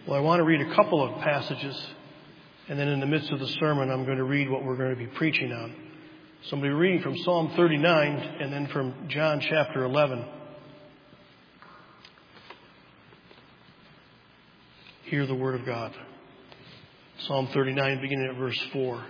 Well, I want to read a couple of passages, and then in the midst of the sermon, I'm going to read what we're going to be preaching on. So I'm going to be reading from Psalm 39 and then from John chapter 11. Hear the word of God. Psalm 39, beginning at verse 4.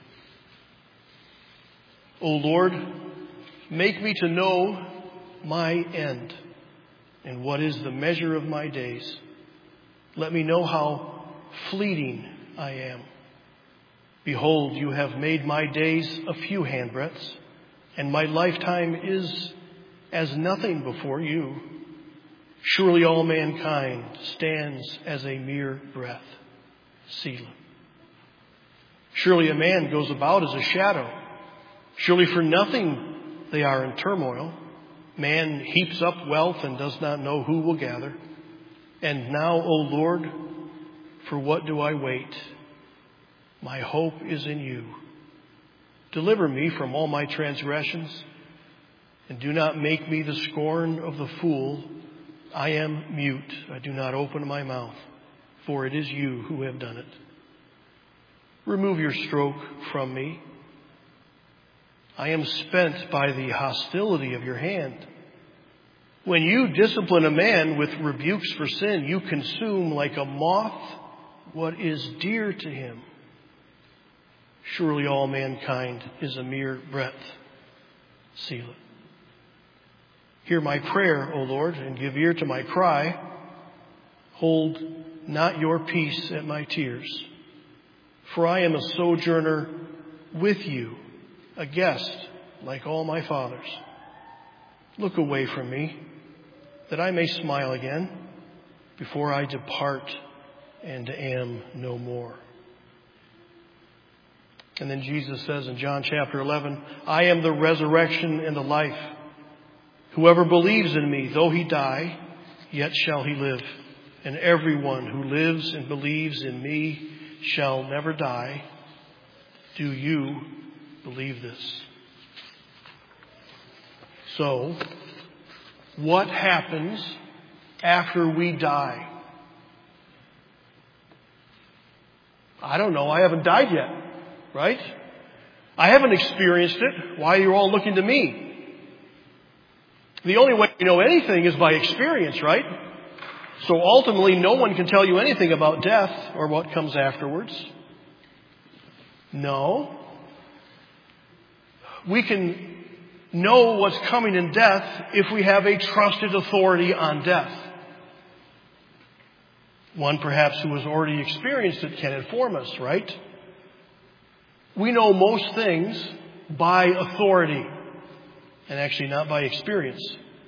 O Lord, make me to know my end, and what is the measure of my days. Let me know how fleeting I am. Behold, you have made my days a few handbreadths, and my lifetime is as nothing before you. Surely all mankind stands as a mere breath. Selah. Surely a man goes about as a shadow. Surely for nothing they are in turmoil. Man heaps up wealth and does not know who will gather. And now, O Lord, for what do I wait? My hope is in you. Deliver me from all my transgressions, and do not make me the scorn of the fool. I am mute. I do not open my mouth, for it is you who have done it. Remove your stroke from me. I am spent by the hostility of your hand. When you discipline a man with rebukes for sin, you consume like a moth what is dear to him. Surely all mankind is a mere breath. Selah. Hear my prayer, O Lord, and give ear to my cry. Hold not your peace at my tears. For I am a sojourner with you, a guest like all my fathers. Look away from me, that I may smile again before I depart and am no more. And then Jesus says in John chapter 11, I am the resurrection and the life. Whoever believes in me, though he die, yet shall he live. And everyone who lives and believes in me shall never die. Do you believe this? So, what happens after we die? I don't know. I haven't died yet, right? I haven't experienced it. Why are you all looking to me? The only way you know anything is by experience, right? So ultimately, no one can tell you anything about death or what comes afterwards. No. We can know what's coming in death if we have a trusted authority on death. One perhaps who has already experienced it can inform us, right? We know most things by authority and actually not by experience.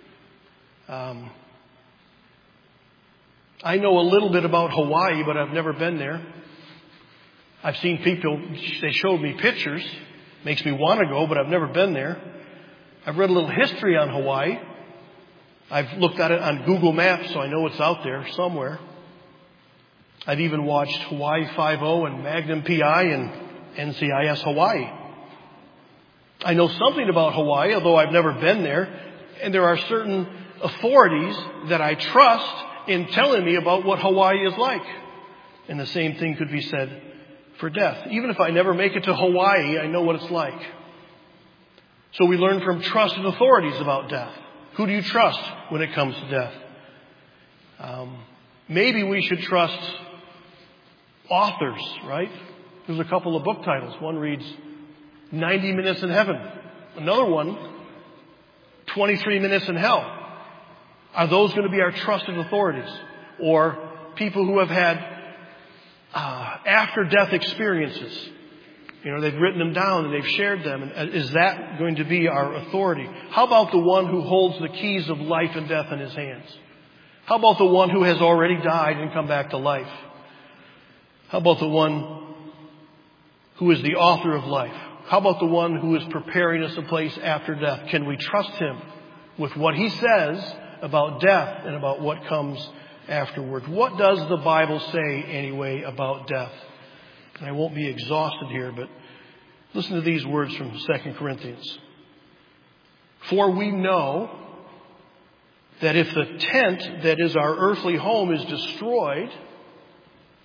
I know a little bit about Hawaii, but I've never been there. I've seen people, they showed me pictures. Makes me want to go, but I've never been there. I've read a little history on Hawaii. I've looked at it on Google Maps, so I know it's out there somewhere. I've even watched Hawaii Five-0 and Magnum PI and NCIS Hawaii. I know something about Hawaii, although I've never been there. And there are certain authorities that I trust in telling me about what Hawaii is like. And the same thing could be said for death. Even if I never make it to Hawaii, I know what it's like. So we learn from trusted authorities about death. Who do you trust when it comes to death? Maybe we should trust authors, right? There's a couple of book titles. One reads 90 Minutes in Heaven. Another one, 23 Minutes in Hell. Are those going to be our trusted authorities? Or people who have had after-death experiences? You know, they've written them down and they've shared them. And is that going to be our authority? How about the one who holds the keys of life and death in his hands? How about the one who has already died and come back to life? How about the one who is the author of life? How about the one who is preparing us a place after death? Can we trust him with what he says about death and about what comes afterward? What does the Bible say anyway about death? And I won't be exhausted here, but listen to these words from 2 Corinthians. For we know that if the tent that is our earthly home is destroyed,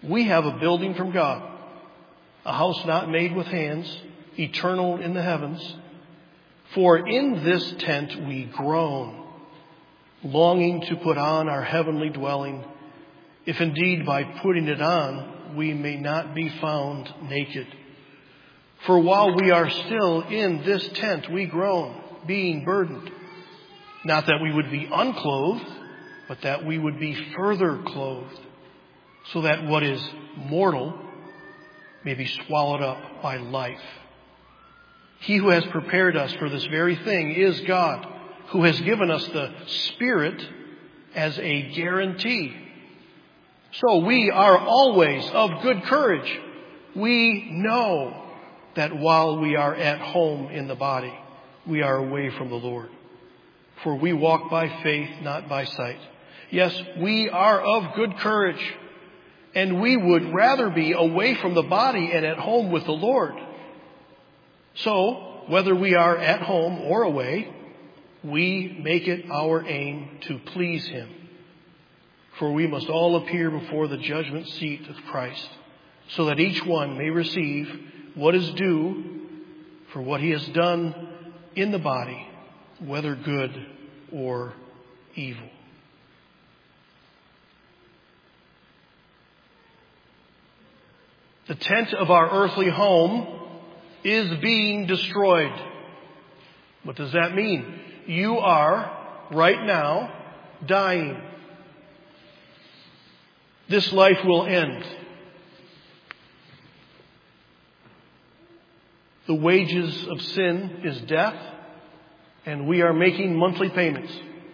We have a building from God, a house not made with hands, eternal in the heavens. For in this tent we groan, longing to put on our heavenly dwelling, if indeed by putting it on we may not be found naked. For while we are still in this tent we groan, being burdened, not that we would be unclothed, but that we would be further clothed, so that what is mortal may be swallowed up by life. He who has prepared us for this very thing is God, who has given us the Spirit as a guarantee. So we are always of good courage. We know that while we are at home in the body, we are away from the Lord. For we walk by faith, not by sight. Yes, we are of good courage, and we would rather be away from the body and at home with the Lord. So, whether we are at home or away, we make it our aim to please Him. For we must all appear before the judgment seat of Christ, so that each one may receive what is due for what he has done in the body, whether good or evil. The tent of our earthly home is being destroyed. What does that mean? You are, right now, dying. This life will end. The wages of sin is death, and we are making monthly payments.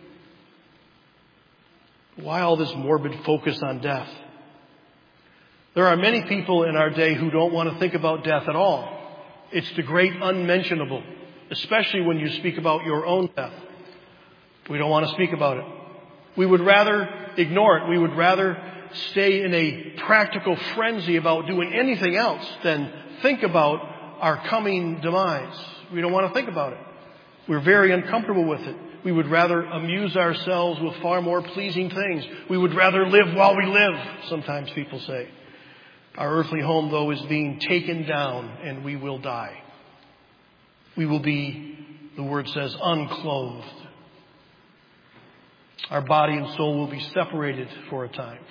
Why all this morbid focus on death? There are many people in our day who don't want to think about death at all. It's the great unmentionable, especially when you speak about your own death. We don't want to speak about it. We would rather ignore it. We would rather stay in a practical frenzy about doing anything else than think about our coming demise. We don't want to think about it. We're very uncomfortable with it. We would rather amuse ourselves with far more pleasing things. We would rather live while we live, sometimes people say. Our earthly home, though, is being taken down, and we will die. We will be, the word says, unclothed. Our body and soul will be separated for a time.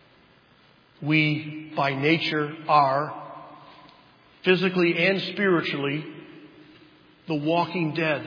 We, by nature, are, physically and spiritually, the walking dead.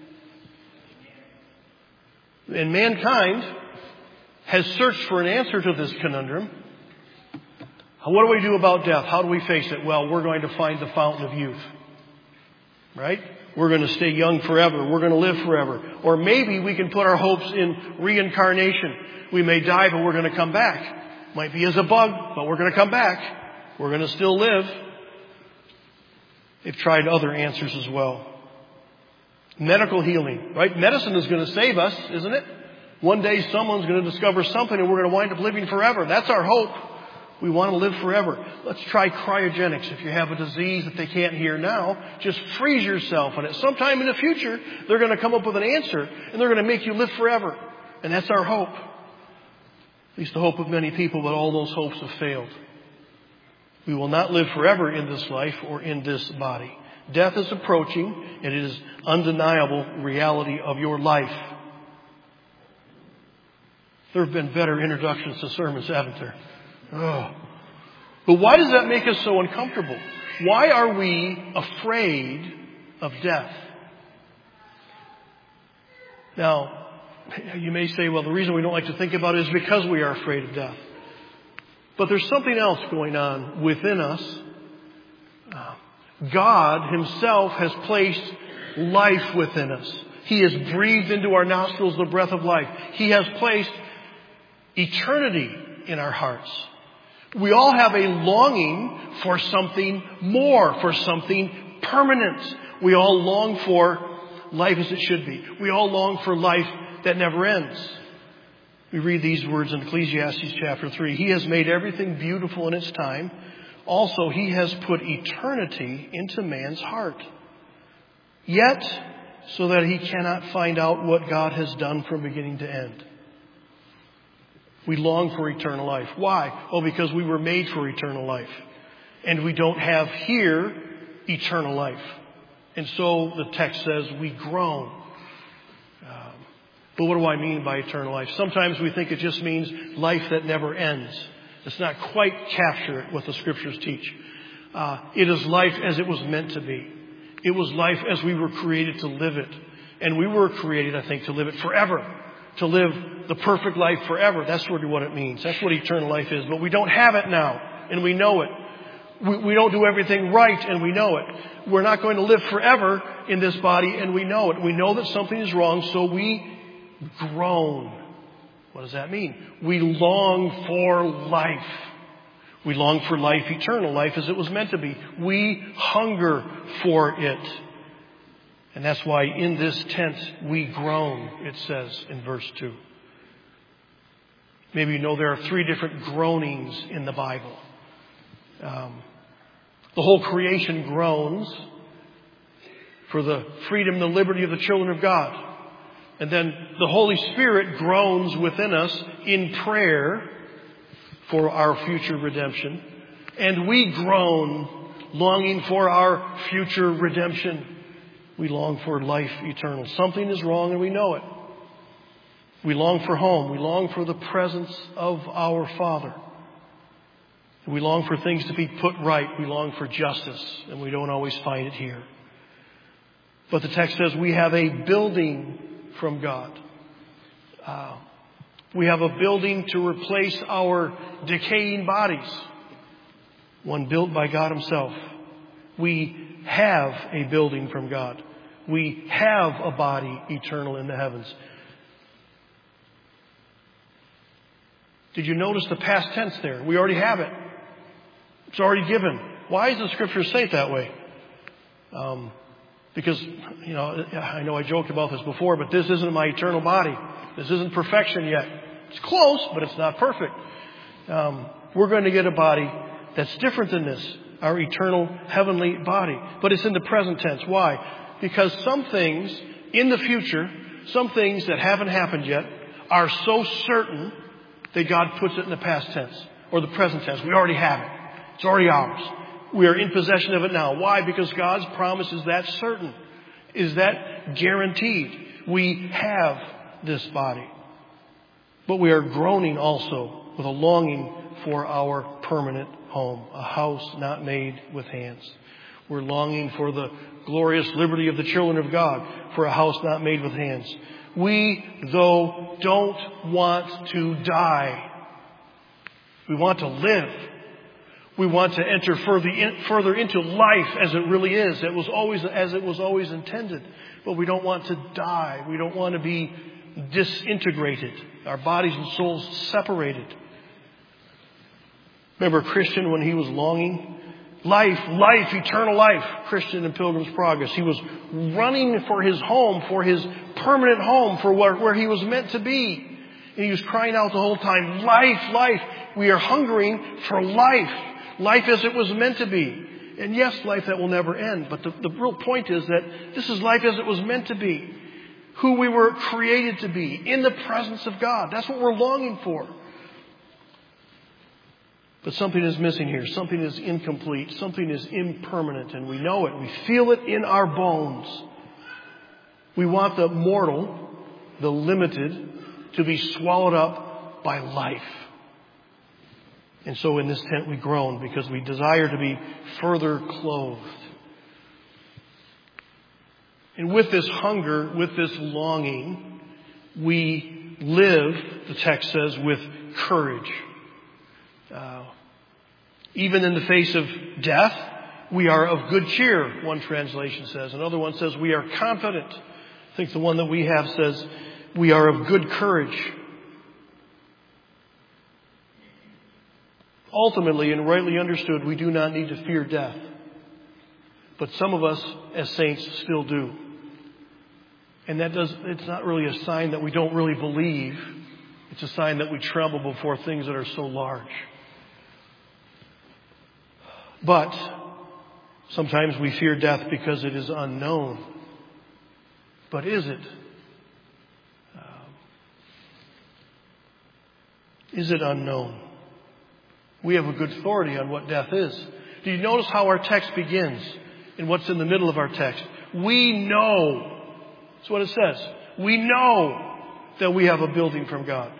And mankind has searched for an answer to this conundrum. What do we do about death? How do we face it? Well, we're going to find the fountain of youth. Right? We're going to stay young forever. We're going to live forever. Or maybe we can put our hopes in reincarnation. We may die, but we're going to come back. Might be as a bug, but we're going to come back. We're going to still live. They've tried other answers as well. Medical healing, right? Medicine is going to save us, isn't it? One day someone's going to discover something and we're going to wind up living forever. That's our hope. We want to live forever. Let's try cryogenics. If you have a disease that they can't hear now, just freeze yourself. And at some time in the future, they're going to come up with an answer and they're going to make you live forever. And that's our hope. At least the hope of many people, but all those hopes have failed. We will not live forever in this life or in this body. Death is approaching, and it is undeniable reality of your life. There have been better introductions to sermons, haven't there? Oh. But why does that make us so uncomfortable? Why are we afraid of death? Now, you may say, well, the reason we don't like to think about it is because we are afraid of death. But there's something else going on within us. God Himself has placed life within us. He has breathed into our nostrils the breath of life. He has placed eternity in our hearts. We all have a longing for something more, for something permanent. We all long for life as it should be. We all long for life that never ends. We read these words in Ecclesiastes chapter 3. He has made everything beautiful in its time. Also, He has put eternity into man's heart. Yet, so that he cannot find out what God has done from beginning to end. We long for eternal life. Why? Oh, because we were made for eternal life. And we don't have here eternal life. And so the text says we groan. But what do I mean by eternal life? Sometimes we think it just means life that never ends. It's not quite capture what the Scriptures teach. It is life as it was meant to be. It was life as we were created to live it. And we were created, I think, to live it forever. To live the perfect life forever. That's really what it means. That's what eternal life is. But we don't have it now, and we know it. We don't do everything right, and we know it. We're not going to live forever in this body, and we know it. We know that something is wrong, so we groan. What does that mean? We long for life. We long for life, eternal life, as it was meant to be. We hunger for it. And that's why in this tent we groan, it says in verse 2. Maybe you know there are 3 different groanings in the Bible. The whole creation groans for the freedom and the liberty of the children of God. And then the Holy Spirit groans within us in prayer for our future redemption. And we groan longing for our future redemption. We long for life eternal. Something is wrong and we know it. We long for home. We long for the presence of our Father. We long for things to be put right. We long for justice, and we don't always find it here. But the text says we have a building from God. We have a building to replace our decaying bodies. One built by God Himself. We have a building from God. We have a body eternal in the heavens. Did you notice the past tense there? We already have it. It's already given. Why does the Scripture say it that way? Because, I know I joked about this before, but this isn't my eternal body. This isn't perfection yet. It's close, but it's not perfect. We're going to get a body that's different than this, our eternal heavenly body. But it's in the present tense. Why? Because some things in the future, some things that haven't happened yet, are so certain that God puts it in the past tense or the present tense. We already have it. It's already ours. We are in possession of it now. Why? Because God's promise is that certain. Is that guaranteed. We have this body. But we are groaning also with a longing for our permanent home. A house not made with hands. We're longing for the glorious liberty of the children of God. For a house not made with hands. We, though, don't want to die. We want to live. We want to enter further into life as it really is. As it was always intended. But we don't want to die. We don't want to be disintegrated. Our bodies and souls separated. Remember Christian when he was longing? Life, eternal life. Christian in Pilgrim's Progress. He was running for his home, for his permanent home, for where he was meant to be. And he was crying out the whole time, life. We are hungering for life. Life as it was meant to be. And yes, life that will never end. But the real point is that this is life as it was meant to be. Who we were created to be. In the presence of God. That's what we're longing for. But something is missing here. Something is incomplete. Something is impermanent. And we know it. We feel it in our bones. We want the mortal, the limited, to be swallowed up by life. And so in this tent we groan because we desire to be further clothed. And with this hunger, with this longing, we live, the text says, with courage. Even in the face of death, we are of good cheer, one translation says. Another one says we are confident. I think the one that we have says we are of good courage. Ultimately and rightly understood, we do not need to fear death. But some of us as saints still do. And it's not really a sign that we don't really believe. It's a sign that we tremble before things that are so large. But sometimes we fear death because it is unknown. But is it? Is it unknown? We have a good authority on what death is. Do you notice how our text begins and what's in the middle of our text? We know. That's what it says. We know that we have a building from God.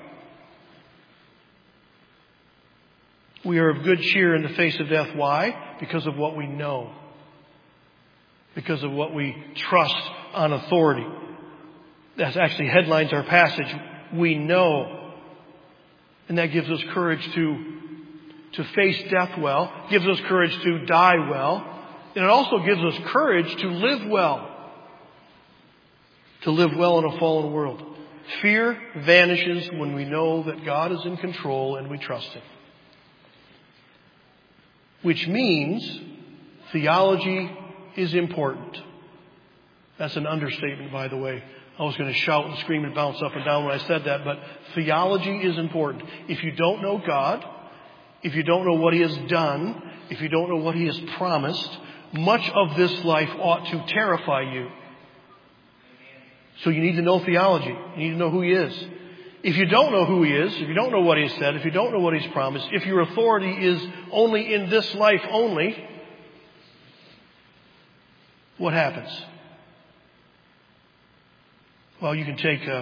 We are of good cheer in the face of death. Why? Because of what we know. Because of what we trust on authority. That actually headlines our passage. We know. And that gives us courage to face death well. Gives us courage to die well. And it also gives us courage to live well. To live well in a fallen world. Fear vanishes when we know that God is in control and we trust Him. Which means theology is important. That's an understatement, by the way. I was going to shout and scream and bounce up and down when I said that, but theology is important. If you don't know God, if you don't know what He has done, if you don't know what He has promised, much of this life ought to terrify you. So you need to know theology. You need to know who He is. If you don't know who He is, if you don't know what He has said, if you don't know what He's promised, if your authority is only in this life only, what happens? Well, you can take a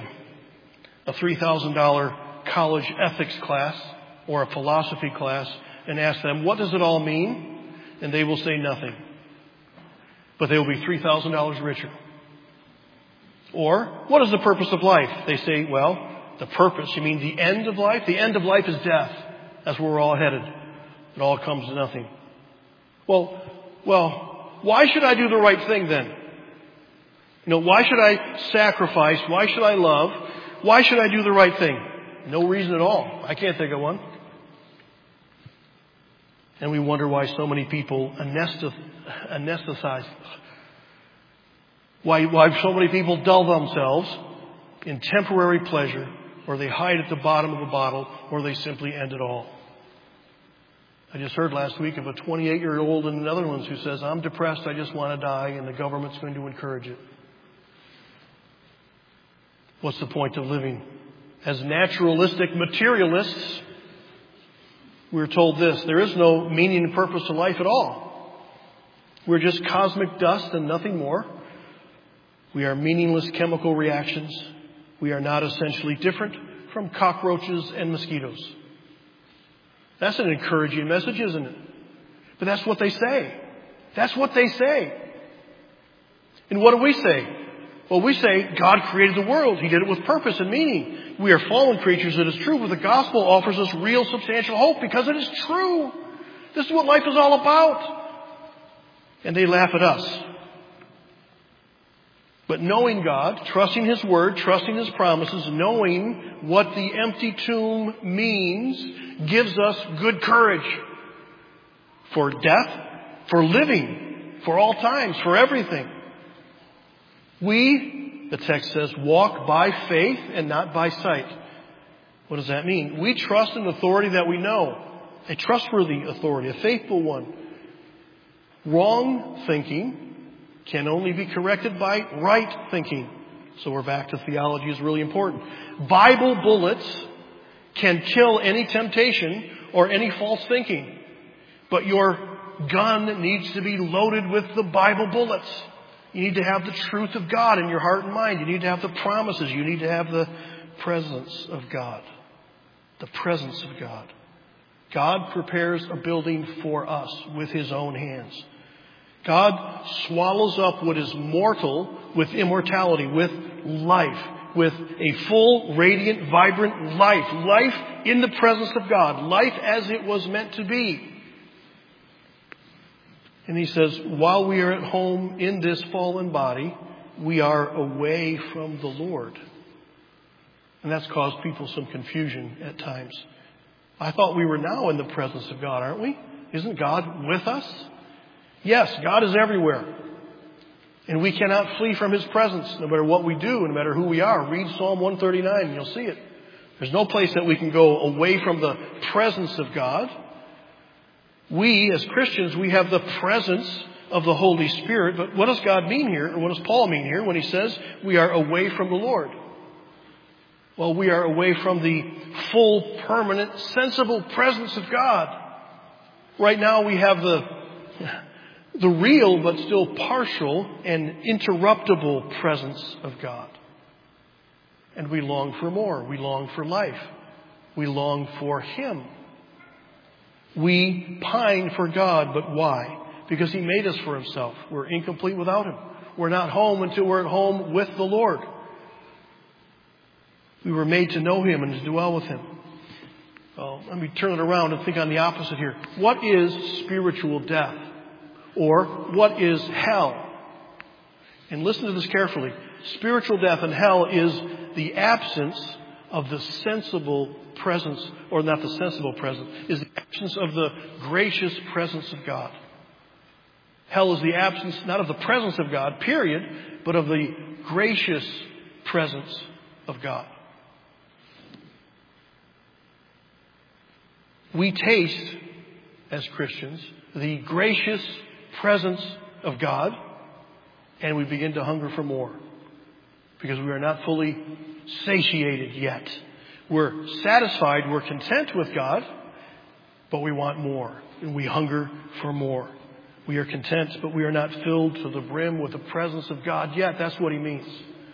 $3,000 college ethics class or a philosophy class and ask them, what does it all mean? And they will say nothing. But they will be $3,000 richer. Or, what is the purpose of life? They say, well, the purpose, you mean the end of life? The end of life is death. That's where we're all headed. It all comes to nothing. Well, why should I do the right thing then? Why should I sacrifice? Why should I love? Why should I do the right thing? No reason at all. I can't think of one. And we wonder why so many people anesthetize. Why so many people dull themselves in temporary pleasure, or they hide at the bottom of the bottle, or they simply end it all. I just heard last week of a 28-year-old in the Netherlands who says, I'm depressed, I just want to die, and the government's going to encourage it. What's the point of living? As naturalistic materialists, we're told this, there is no meaning and purpose to life at all. We're just cosmic dust and nothing more. We are meaningless chemical reactions. We are not essentially different from cockroaches and mosquitoes. That's an encouraging message, isn't it? But that's what they say. That's what they say. And what do we say? Well, we say God created the world. He did it with purpose and meaning. We are fallen creatures, it is true, but the gospel offers us real substantial hope because it is true. This is what life is all about. And they laugh at us. But knowing God, trusting His Word, trusting His promises, knowing what the empty tomb means, gives us good courage for death, for living, for all times, for everything. We, the text says, walk by faith and not by sight. What does that mean? We trust an authority that we know, a trustworthy authority, a faithful one. Wrong thinking can only be corrected by right thinking. So we're back to theology is really important. Bible bullets can kill any temptation or any false thinking. But your gun needs to be loaded with the Bible bullets. You need to have the truth of God in your heart and mind. You need to have the promises. You need to have the presence of God. The presence of God. God prepares a building for us with His own hands. God swallows up what is mortal with immortality, with life, with a full, radiant, vibrant life. Life in the presence of God. Life as it was meant to be. And He says, while we are at home in this fallen body, we are away from the Lord. And that's caused people some confusion at times. I thought we were now in the presence of God, aren't we? Isn't God with us? Yes, God is everywhere. And we cannot flee from His presence no matter what we do, no matter who we are. Read Psalm 139 and you'll see it. There's no place that we can go away from the presence of God. We, as Christians, we have the presence of the Holy Spirit. But what does God mean here, or what does Paul mean here when he says we are away from the Lord? Well, we are away from the full, permanent, sensible presence of God. Right now we have the real but still partial and interruptible presence of God. And we long for more. We long for life. We long for Him. We pine for God, but why? Because He made us for Himself. We're incomplete without Him. We're not home until we're at home with the Lord. We were made to know Him and to dwell with Him. Well, let me turn it around and think on the opposite here. What is spiritual death? Or what is hell? And listen to this carefully. Spiritual death and hell is the absence of the sensible presence, or not the sensible presence, is the absence of the gracious presence of God. Hell is the absence, not of the presence of God, period, but of the gracious presence of God. We taste, as Christians, the gracious presence of God, and we begin to hunger for more because we are not fully satiated yet. We're satisfied, we're content with God, but we want more, and we hunger for more. We are content, but we are not filled to the brim with the presence of God yet. That's what He means.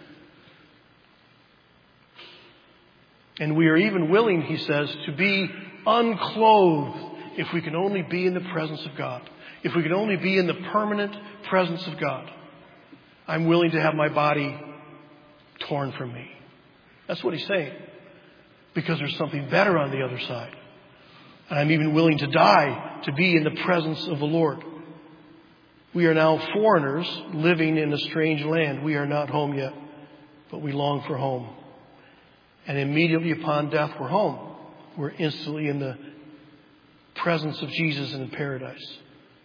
And we are even willing, He says, to be unclothed if we can only be in the presence of God. If we can only be in the permanent presence of God. I'm willing to have my body torn from me. That's what He's saying. Because there's something better on the other side. And I'm even willing to die to be in the presence of the Lord. We are now foreigners living in a strange land. We are not home yet, but we long for home. And immediately upon death, we're home. We're instantly in the presence of Jesus in paradise.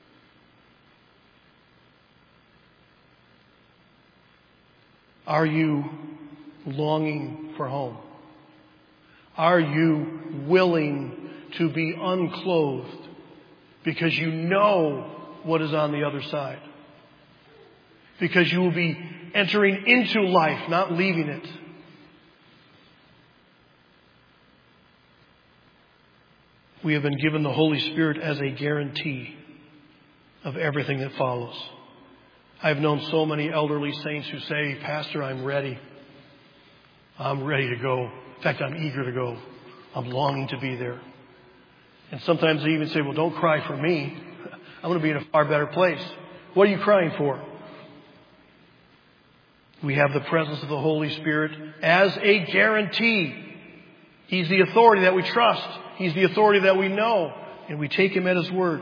Are you longing for home? Are you willing to be unclothed because you know what is on the other side? Because you will be entering into life, not leaving it. We have been given the Holy Spirit as a guarantee of everything that follows. I've known so many elderly saints who say, Pastor, I'm ready. I'm ready to go. In fact, I'm eager to go. I'm longing to be there. And sometimes they even say, well, don't cry for me. I'm going to be in a far better place. What are you crying for? We have the presence of the Holy Spirit as a guarantee. He's the authority that we trust. He's the authority that we know. And we take Him at His word.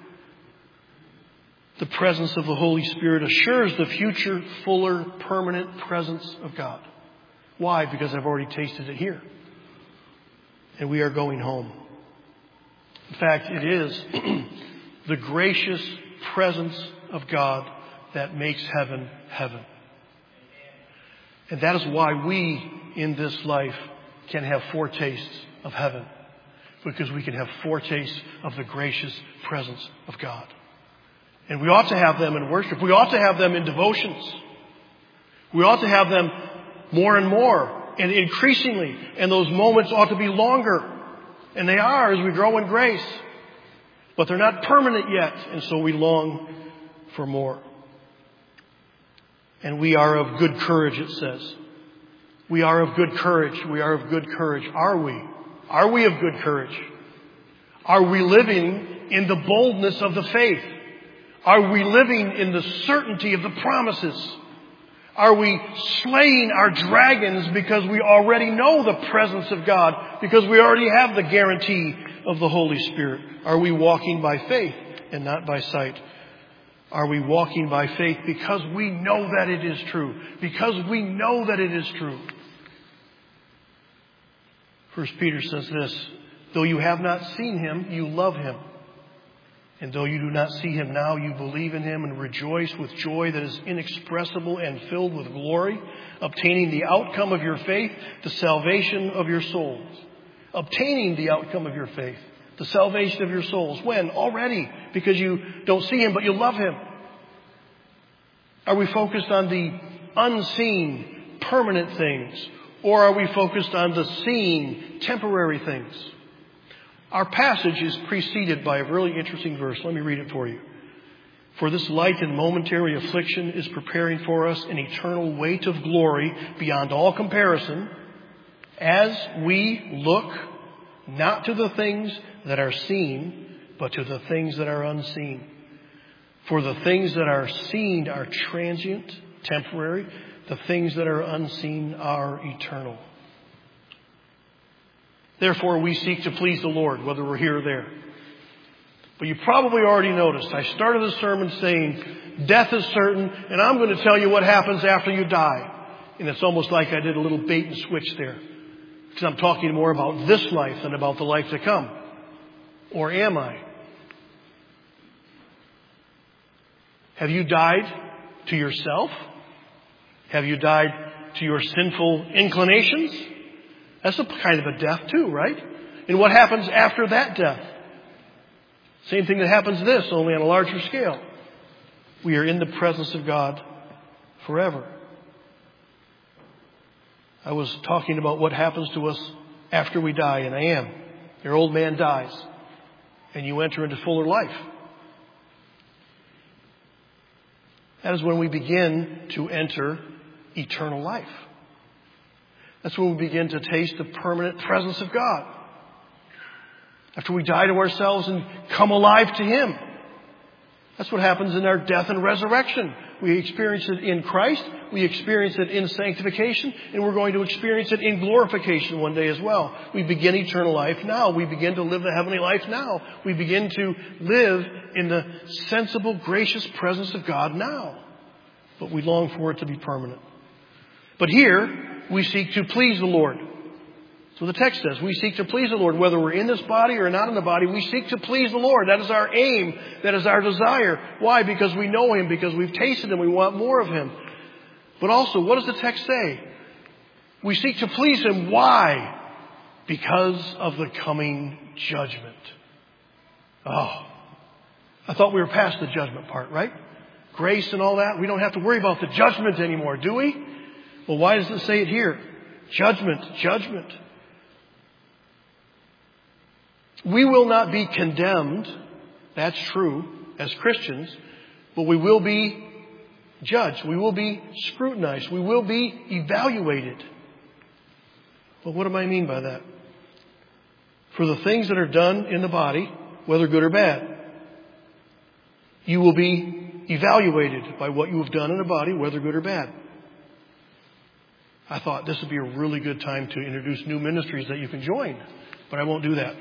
The presence of the Holy Spirit assures the future, fuller, permanent presence of God. Why? Because I've already tasted it here. And we are going home. In fact, it is the gracious presence of God that makes heaven, heaven. And that is why we, in this life, can have foretastes of heaven. Because we can have foretastes of the gracious presence of God. And we ought to have them in worship. We ought to have them in devotions. We ought to have them more and more and increasingly. And those moments ought to be longer. And they are as we grow in grace. But they're not permanent yet. And so we long for more. And we are of good courage, it says. We are of good courage. We are of good courage. Are we? Are we of good courage? Are we living in the boldness of the faith? Are we living in the certainty of the promises? Are we slaying our dragons because we already know the presence of God, because we already have the guarantee of the Holy Spirit? Are we walking by faith and not by sight? Are we walking by faith because we know that it is true? Because we know that it is true. 1 Peter says this, though you have not seen Him, you love Him. And though you do not see Him now, you believe in Him and rejoice with joy that is inexpressible and filled with glory, obtaining the outcome of your faith, the salvation of your souls. Obtaining the outcome of your faith, the salvation of your souls. When? Already. Because you don't see Him, but you love Him. Are we focused on the unseen, permanent things? Or are we focused on the seen, temporary things? Our passage is preceded by a really interesting verse. Let me read it for you. For this light and momentary affliction is preparing for us an eternal weight of glory beyond all comparison, as we look not to the things that are seen, but to the things that are unseen. For the things that are seen are transient, temporary. The things that are unseen are eternal. Therefore, we seek to please the Lord, whether we're here or there. But you probably already noticed, I started the sermon saying, death is certain, and I'm going to tell you what happens after you die. And it's almost like I did a little bait and switch there. Because I'm talking more about this life than about the life to come. Or am I? Have you died to yourself? Have you died to your sinful inclinations? That's a kind of a death too, right? And what happens after that death? Same thing that happens to this, only on a larger scale. We are in the presence of God forever. I was talking about what happens to us after we die, and I am. Your old man dies, and you enter into fuller life. That is when we begin to enter eternal life. That's when we begin to taste the permanent presence of God. After we die to ourselves and come alive to Him. That's what happens in our death and resurrection. We experience it in Christ. We experience it in sanctification. And we're going to experience it in glorification one day as well. We begin eternal life now. We begin to live the heavenly life now. We begin to live in the sensible, gracious presence of God now. But we long for it to be permanent. But here, we seek to please the Lord. So the text says, we seek to please the Lord. Whether we're in this body or not in the body, we seek to please the Lord. That is our aim. That is our desire. Why? Because we know Him. Because we've tasted Him. We want more of Him. But also, what does the text say? We seek to please Him. Why? Because of the coming judgment. Oh, I thought we were past the judgment part, right? Grace and all that. We don't have to worry about the judgment anymore, do we? Well, why does it say it here? Judgment, judgment. We will not be condemned, that's true, as Christians, but we will be judged. We will be scrutinized. We will be evaluated. Well, what do I mean by that? For the things that are done in the body, whether good or bad, you will be evaluated by what you have done in the body, whether good or bad. I thought this would be a really good time to introduce new ministries that you can join, but I won't do that.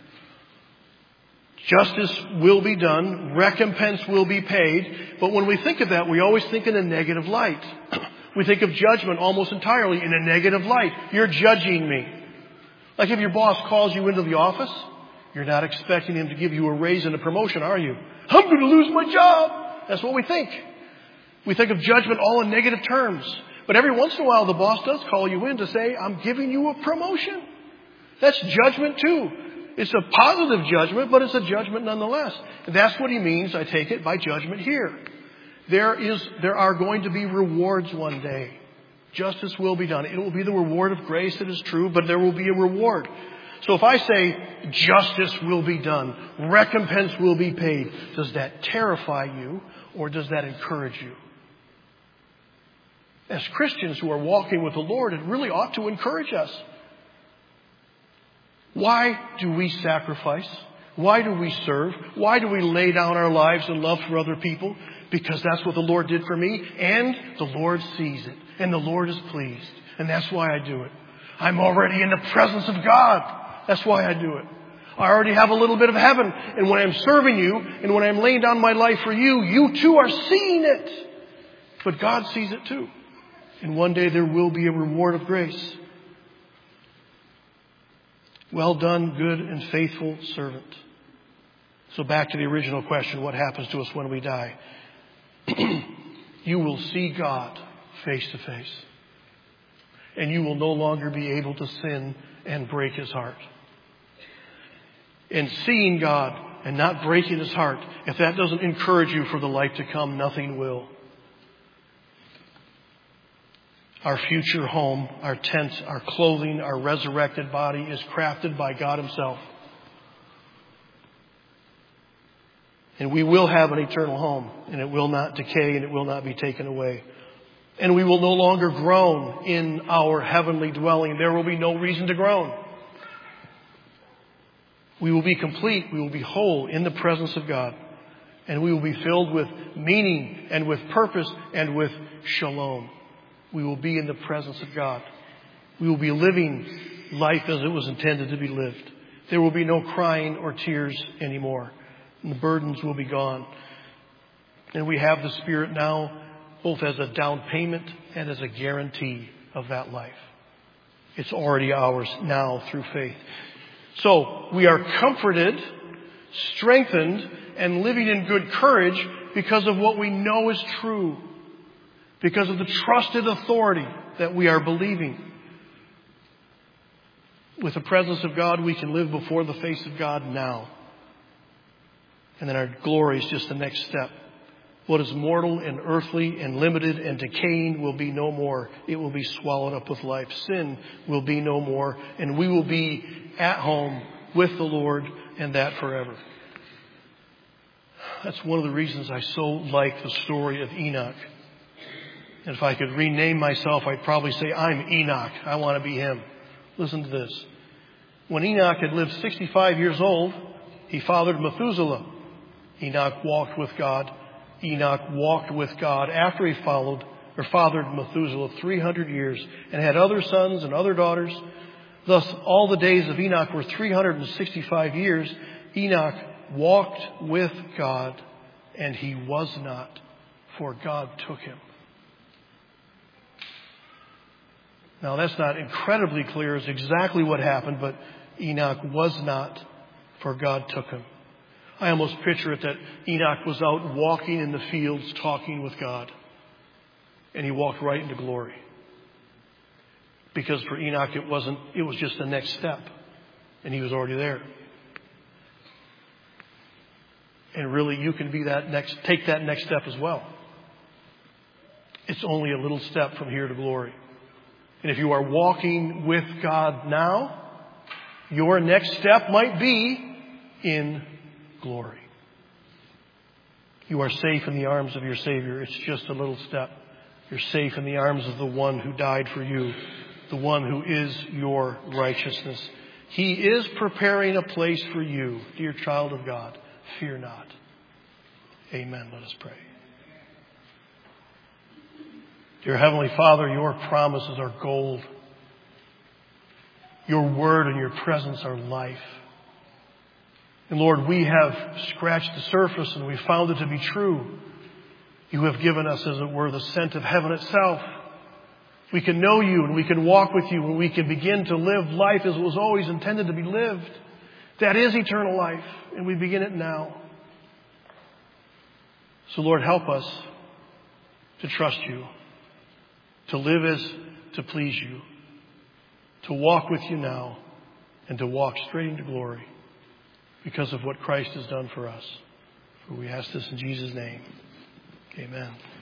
Justice will be done. Recompense will be paid. But when we think of that, we always think in a negative light. We think of judgment almost entirely in a negative light. You're judging me. Like if your boss calls you into the office, you're not expecting him to give you a raise and a promotion, are you? I'm going to lose my job. That's what we think. We think of judgment all in negative terms. But every once in a while, the boss does call you in to say, I'm giving you a promotion. That's judgment too. It's a positive judgment, but it's a judgment nonetheless. And that's what he means, I take it, by judgment here. There are going to be rewards one day. Justice will be done. It will be the reward of grace, it is true, but there will be a reward. So if I say justice will be done, recompense will be paid, does that terrify you or does that encourage you? As Christians who are walking with the Lord, it really ought to encourage us. Why do we sacrifice? Why do we serve? Why do we lay down our lives in love for other people? Because that's what the Lord did for me, and the Lord sees it, and the Lord is pleased, and that's why I do it. I'm already in the presence of God. That's why I do it. I already have a little bit of heaven, and when I'm serving you, and when I'm laying down my life for you, you too are seeing it. But God sees it too. And one day there will be a reward of grace. Well done, good and faithful servant. So back to the original question, what happens to us when we die? You will see God face to face. And you will no longer be able to sin and break His heart. And seeing God and not breaking His heart, if that doesn't encourage you for the life to come, nothing will. Our future home, our tent, our clothing, our resurrected body is crafted by God Himself. And we will have an eternal home, and it will not decay, and it will not be taken away. And we will no longer groan in our heavenly dwelling. There will be no reason to groan. We will be complete. We will be whole in the presence of God. And we will be filled with meaning and with purpose and with shalom. We will be in the presence of God. We will be living life as it was intended to be lived. There will be no crying or tears anymore. And the burdens will be gone. And we have the Spirit now both as a down payment and as a guarantee of that life. It's already ours now through faith. So we are comforted, strengthened, and living in good courage because of what we know is true. Because of the trusted authority that we are believing. With the presence of God, we can live before the face of God now. And then our glory is just the next step. What is mortal and earthly and limited and decaying will be no more. It will be swallowed up with life. Sin will be no more. And we will be at home with the Lord, and that forever. That's one of the reasons I so like the story of Enoch. And if I could rename myself, I'd probably say, I'm Enoch. I want to be him. Listen to this. When Enoch had lived 65 years old, he fathered Methuselah. Enoch walked with God. Enoch walked with God after he fathered Methuselah 300 years and had other sons and other daughters. Thus, all the days of Enoch were 365 years. Enoch walked with God, and he was not, for God took him. Now, that's not incredibly clear as exactly what happened, but Enoch was not, for God took him. I almost picture it that Enoch was out walking in the fields talking with God. And he walked right into glory. Because for Enoch it was just the next step. And he was already there. And really you can take that next step as well. It's only a little step from here to glory. And if you are walking with God now, your next step might be in glory. You are safe in the arms of your Savior. It's just a little step. You're safe in the arms of the one who died for you, the one who is your righteousness. He is preparing a place for you, dear child of God. Fear not. Amen. Let us pray. Dear Heavenly Father, your promises are gold. Your word and your presence are life. And Lord, we have scratched the surface and we found it to be true. You have given us, as it were, the scent of heaven itself. We can know you and we can walk with you and we can begin to live life as it was always intended to be lived. That is eternal life, and we begin it now. So Lord, help us to trust you, to live as to please you, to walk with you now, and to walk straight into glory. Because of what Christ has done for us. For we ask this in Jesus' name. Amen.